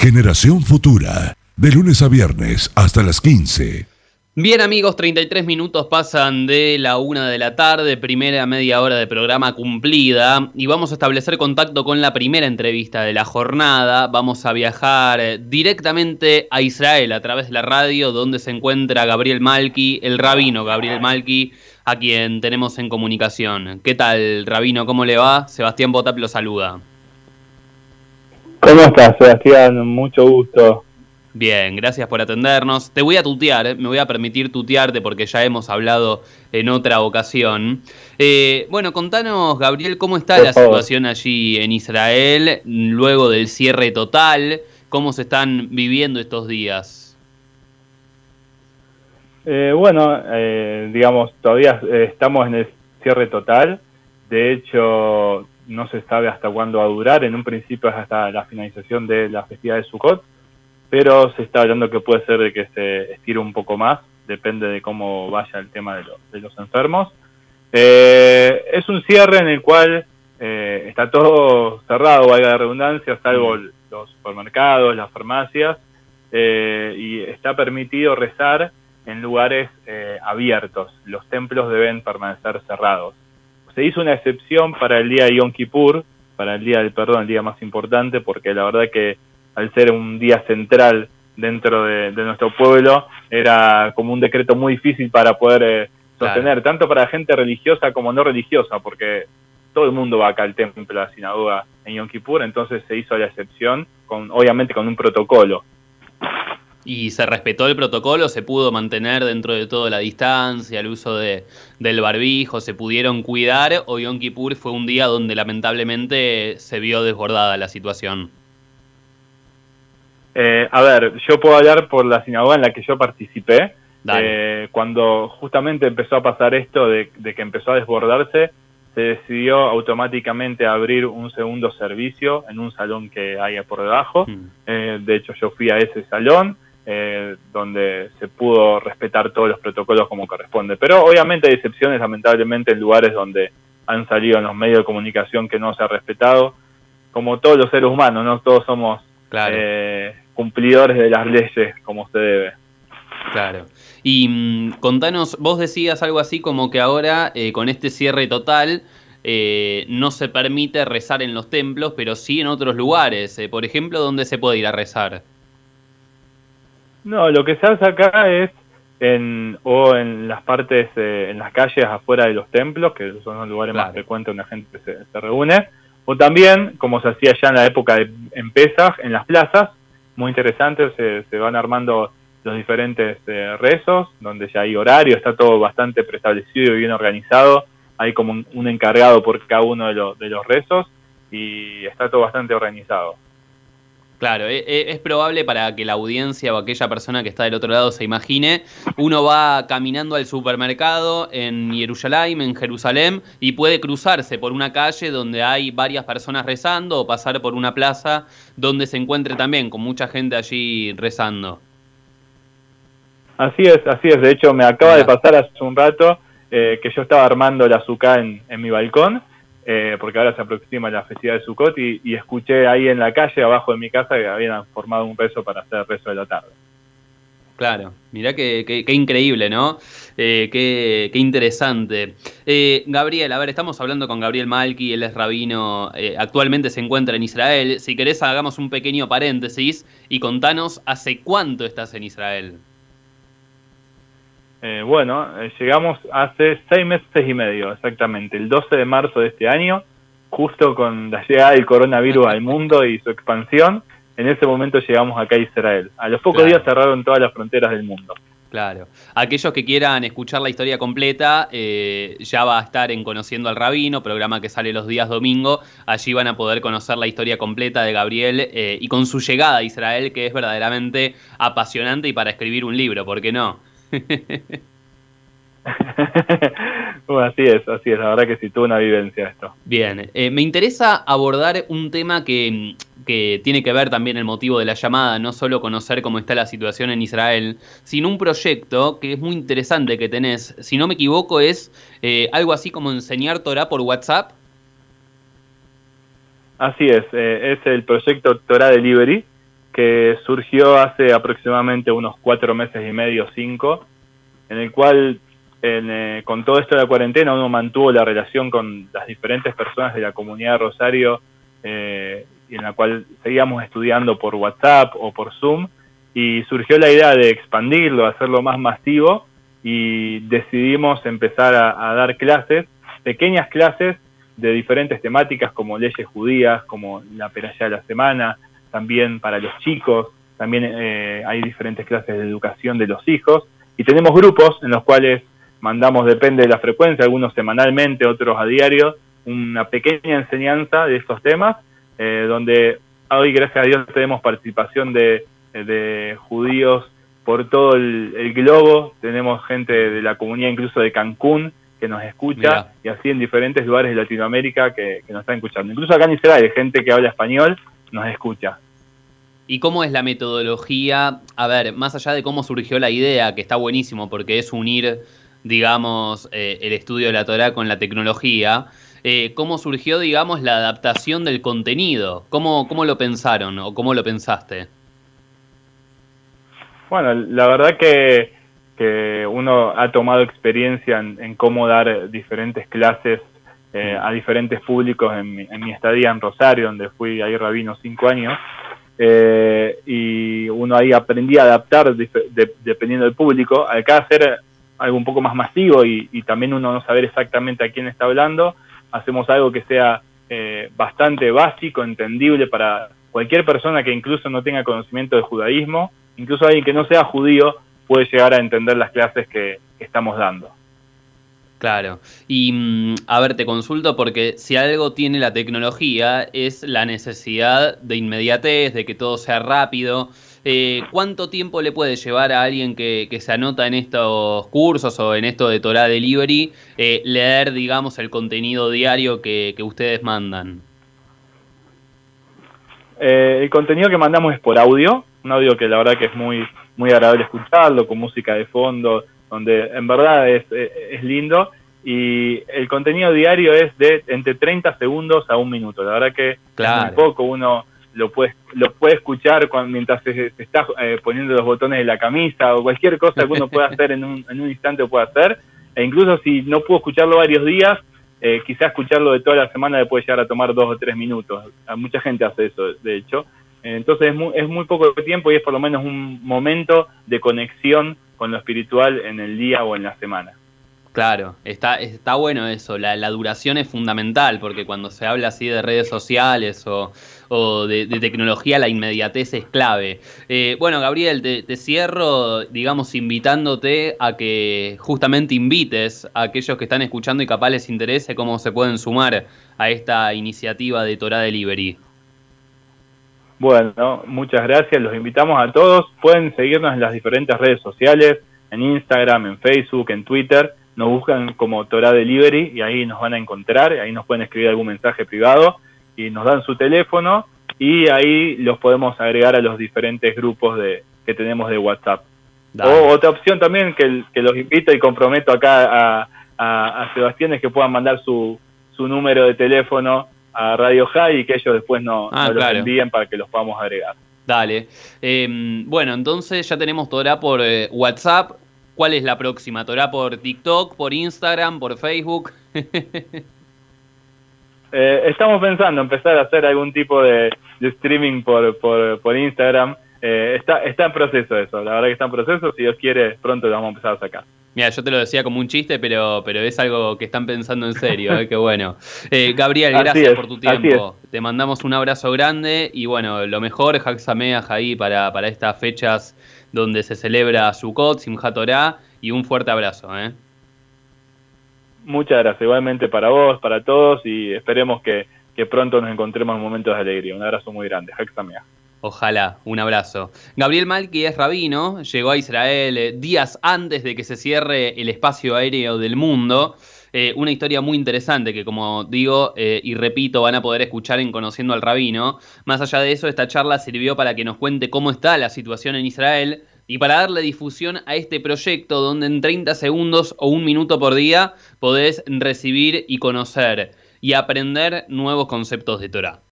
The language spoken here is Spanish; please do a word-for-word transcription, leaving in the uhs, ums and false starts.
Generación Futura, de lunes a viernes hasta las quince. Bien amigos, treinta y tres minutos pasan de la una de la tarde, primera media hora de programa cumplida y vamos a establecer contacto con la primera entrevista de la jornada. Vamos a viajar directamente a Israel a través de la radio donde se encuentra Gabriel Malki, el rabino Gabriel Malki, a quien tenemos en comunicación. ¿Qué tal, rabino? ¿Cómo le va? Sebastián Botap lo saluda. ¿Cómo estás, Sebastián? Mucho gusto. Bien, gracias por atendernos. Te voy a tutear, ¿eh? Me voy a permitir tutearte porque ya hemos hablado en otra ocasión. Eh, bueno, contanos, Gabriel, ¿cómo está por la favor. situación allí en Israel luego del cierre total? ¿Cómo se están viviendo estos días? Eh, bueno, eh, digamos, todavía estamos en el cierre total. De hecho, no se sabe hasta cuándo va a durar. En un principio es hasta la finalización de la festividad de Sukkot, pero se está hablando que puede ser de que se estire un poco más, depende de cómo vaya el tema de, lo, de los enfermos. Eh, es un cierre en el cual eh, está todo cerrado, valga la redundancia, salvo los supermercados, las farmacias, eh, y está permitido rezar en lugares eh, abiertos. Los templos deben permanecer cerrados. Se hizo una excepción para el día de Yom Kippur, para el día del perdón, el día más importante, porque la verdad que al ser un día central dentro de, de nuestro pueblo, era como un decreto muy difícil para poder eh, sostener, claro. tanto para gente religiosa como no religiosa, porque todo el mundo va acá al templo, a la sinagoga en Yom Kippur, entonces se hizo la excepción, con obviamente con un protocolo. ¿Y se respetó el protocolo? ¿Se pudo mantener dentro de toda la distancia, el uso de, del barbijo? ¿Se pudieron cuidar? ¿O Yom Kippur fue un día donde lamentablemente se vio desbordada la situación? Eh, a ver, yo puedo hablar por la sinagoga en la que yo participé. Eh, cuando justamente empezó a pasar esto de, de que empezó a desbordarse, se decidió automáticamente abrir un segundo servicio en un salón que hay por debajo. Mm. Eh, de hecho, yo fui a ese salón, eh, donde se pudo respetar todos los protocolos como corresponde. Pero obviamente hay excepciones, lamentablemente, en lugares donde han salido en los medios de comunicación que no se ha respetado. Como todos los seres humanos, no todos somos... Claro. Eh, cumplidores de las leyes como se debe. Claro. Y mmm, contanos, vos decías algo así como que ahora eh, con este cierre total eh, no se permite rezar en los templos, pero sí en otros lugares. Eh, por ejemplo, ¿dónde se puede ir a rezar? No, lo que se hace acá es en o en las partes, eh, en las calles afuera de los templos, que son los lugares claro. más frecuentes donde la gente se, se reúne, o también, como se hacía ya en la época de en Pesaj, en las plazas. Muy interesante, se, se van armando los diferentes eh, rezos, donde ya hay horario, está todo bastante preestablecido y bien organizado, hay como un, un encargado por cada uno de, lo, de los rezos y está todo bastante organizado. Claro, es, es probable para que la audiencia o aquella persona que está del otro lado se imagine, uno va caminando al supermercado en Jerusalén, en Jerusalén, y puede cruzarse por una calle donde hay varias personas rezando o pasar por una plaza donde se encuentre también con mucha gente allí rezando. Así es, así es. De hecho, me acaba Mira. de pasar hace un rato eh, que yo estaba armando la azúca en, en mi balcón, Eh, porque ahora se aproxima la festividad de Sukkot y, y escuché ahí en la calle abajo de mi casa que habían formado un rezo para hacer el rezo de la tarde. Claro, mirá qué, qué, qué increíble, ¿no? Eh, qué, qué interesante. Eh, Gabriel, a ver, estamos hablando con Gabriel Malki, él es rabino, eh, actualmente se encuentra en Israel. Si querés hagamos un pequeño paréntesis y contanos hace cuánto estás en Israel. Eh, bueno, eh, llegamos hace seis meses y medio, exactamente, el doce de marzo de este año, justo con la llegada del coronavirus al mundo y su expansión. En ese momento llegamos acá a Israel. A los pocos claro. días cerraron todas las fronteras del mundo. Claro. Aquellos que quieran escuchar la historia completa, eh, ya va a estar en Conociendo al Rabino, programa que sale los días domingo. Allí van a poder conocer la historia completa de Gabriel eh, y con su llegada a Israel, que es verdaderamente apasionante y para escribir un libro, ¿por qué no? Bueno, así es, así es, la verdad que sí, tuve una vivencia esto. Bien, eh, me interesa abordar un tema que, que tiene que ver también el motivo de la llamada, no solo conocer cómo está la situación en Israel, sino un proyecto que es muy interesante que tenés, si no me equivoco es eh, algo así como enseñar Torah por WhatsApp. Así es, eh, es el proyecto Torah Delivery, que surgió hace aproximadamente unos cuatro meses y medio, cinco, en el cual en, eh, con todo esto de la cuarentena uno mantuvo la relación con las diferentes personas de la comunidad de Rosario, eh, en la cual seguíamos estudiando por WhatsApp o por Zoom, y surgió la idea de expandirlo, hacerlo más masivo, y decidimos empezar a, a dar clases, pequeñas clases de diferentes temáticas como leyes judías, como la perashá de la semana, también para los chicos, también eh, hay diferentes clases de educación de los hijos, y tenemos grupos en los cuales mandamos, depende de la frecuencia, algunos semanalmente, otros a diario, una pequeña enseñanza de estos temas, eh, donde hoy, gracias a Dios, tenemos participación de, de judíos por todo el, el globo, tenemos gente de la comunidad incluso de Cancún que nos escucha, Mirá. Y así en diferentes lugares de Latinoamérica que, que nos están escuchando. Incluso acá en Israel, gente que habla español nos escucha. ¿Y cómo es la metodología? A ver, más allá de cómo surgió la idea, que está buenísimo porque es unir, digamos, eh, el estudio de la Torá con la tecnología, eh, ¿cómo surgió, digamos, la adaptación del contenido? ¿Cómo, cómo lo pensaron o cómo lo pensaste? Bueno, la verdad que, que uno ha tomado experiencia en, en cómo dar diferentes clases eh, a diferentes públicos en mi, en mi estadía en Rosario, donde fui ahí rabino cinco años. Eh, y uno ahí aprendía a adaptar de, de, dependiendo del público. Acá hacer algo un poco más masivo y, y también uno no saber exactamente a quién está hablando, hacemos algo que sea eh, bastante básico, entendible para cualquier persona que incluso no tenga conocimiento de judaísmo, incluso alguien que no sea judío puede llegar a entender las clases que, que estamos dando. Claro, y a ver, te consulto porque si algo tiene la tecnología es la necesidad de inmediatez, de que todo sea rápido. Eh, ¿Cuánto tiempo le puede llevar a alguien que, que se anota en estos cursos o en esto de Torah Delivery eh, leer, digamos, el contenido diario que, que ustedes mandan? Eh, el contenido que mandamos es por audio, un audio que la verdad que es muy, muy agradable escucharlo, con música de fondo, donde en verdad es, es lindo, y el contenido diario es de entre treinta segundos a un minuto. La verdad que claro. Es muy poco, uno lo puede lo puede escuchar cuando, mientras se, se está eh, poniendo los botones de la camisa o cualquier cosa que uno pueda hacer en un, en un instante lo puede hacer, e incluso si no pudo escucharlo varios días, eh, quizás escucharlo de toda la semana le puede llegar a tomar dos o tres minutos. Mucha gente hace eso, de hecho. Entonces es muy, es muy poco tiempo y es por lo menos un momento de conexión con lo espiritual en el día o en la semana. Claro, está, está bueno eso, la, la duración es fundamental, porque cuando se habla así de redes sociales o, o de, de tecnología, la inmediatez es clave. Eh, bueno, Gabriel, te, te cierro, digamos, invitándote a que justamente invites a aquellos que están escuchando y capaz les interese cómo se pueden sumar a esta iniciativa de Torah Delivery. Bueno, muchas gracias, los invitamos a todos, pueden seguirnos en las diferentes redes sociales, en Instagram, en Facebook, en Twitter, nos buscan como Torah Delivery y ahí nos van a encontrar, ahí nos pueden escribir algún mensaje privado y nos dan su teléfono y ahí los podemos agregar a los diferentes grupos de que tenemos de WhatsApp. Dale. O otra opción también que, que los invito y comprometo acá a, a, a Sebastián es que puedan mandar su, su número de teléfono a Radio High y que ellos después no, ah, no claro. los envíen para que los podamos agregar. Dale. Eh, bueno, entonces ya tenemos Torah por eh, WhatsApp. ¿Cuál es la próxima? ¿Torah por TikTok, por Instagram, por Facebook? eh, estamos pensando empezar a hacer algún tipo de, de streaming por, por, por Instagram. Eh, está, está en proceso eso, la verdad que está en proceso. Si Dios quiere, pronto lo vamos a empezar a sacar. Mira, yo te lo decía como un chiste, pero, pero es algo que están pensando en serio, ¿eh? Qué bueno. Eh, Gabriel, gracias por tu tiempo. Te mandamos un abrazo grande y bueno, lo mejor, Hag Sameach ahí para, para estas fechas donde se celebra Sukkot, Simchat Torah, y un fuerte abrazo, ¿eh? Muchas gracias, igualmente para vos, para todos, y esperemos que, que pronto nos encontremos en momentos de alegría. Un abrazo muy grande, Hag Sameach. Ojalá, un abrazo. Gabriel Malki es rabino, llegó a Israel eh, días antes de que se cierre el espacio aéreo del mundo. Eh, una historia muy interesante que, como digo eh, y repito, van a poder escuchar en Conociendo al Rabino. Más allá de eso, esta charla sirvió para que nos cuente cómo está la situación en Israel y para darle difusión a este proyecto donde en treinta segundos o un minuto por día podés recibir y conocer y aprender nuevos conceptos de Torah.